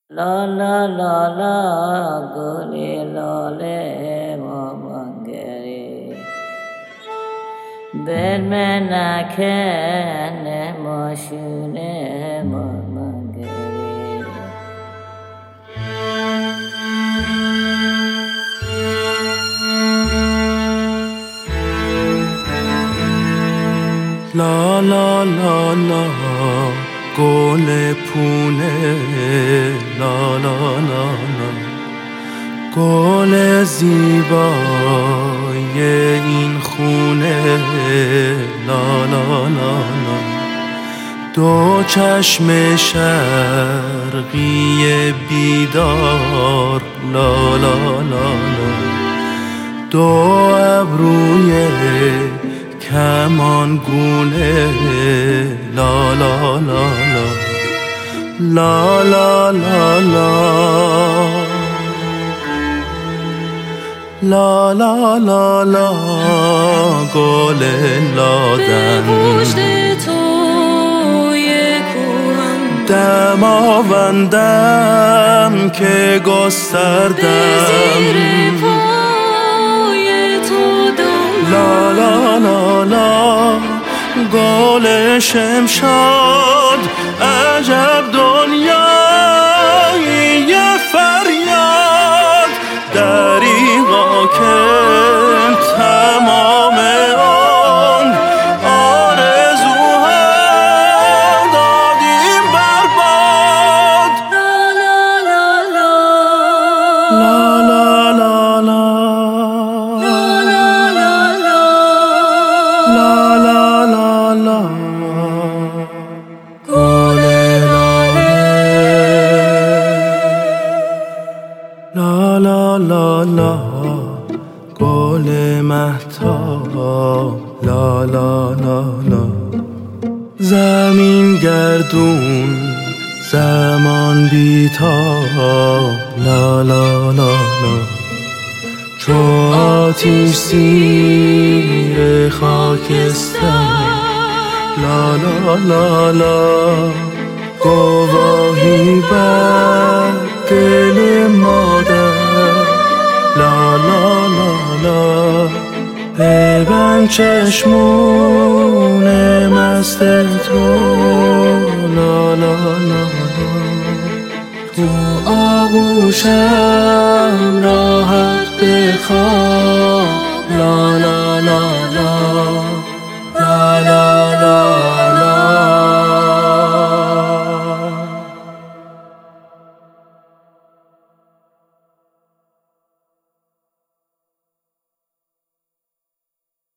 La la la la, goli lale mamangere. Bedmana kene moshune mamangere. La la la la, gole pune. La la la la, گل زیبای این خونه. لا لا لا لا، دو چشم شرقی بیدار. لا لا لا لا، دو ابروی کمان گونه. لا لا لا لا، لا لا لا لا، لا لا لا لا، گل لادن به پشت توی کوهم دماوندم که گستردم به زیر پای تو دم. لا لا لا لا، گل شمشاد عجب دنیایی فریاد. دریغا که تمام آن آرزوها دادیم برباد. لا لا لا لا، لا لا لا لا، لا لا لا لا، لا لا لا لا، گل لاله. لا لا لا لا، گل مهتاب. لا لا لا لا، زمین گردون زمان بیتاب. لا لا لا لا، چو آتش زیر خاکستر. لا لا لا لا، گواهی بر دل مادر. لا لا لا لا، ببند چشمون مستت رو. لا لا لا لا، تو آغوشم راحت بخواب. لا لا لا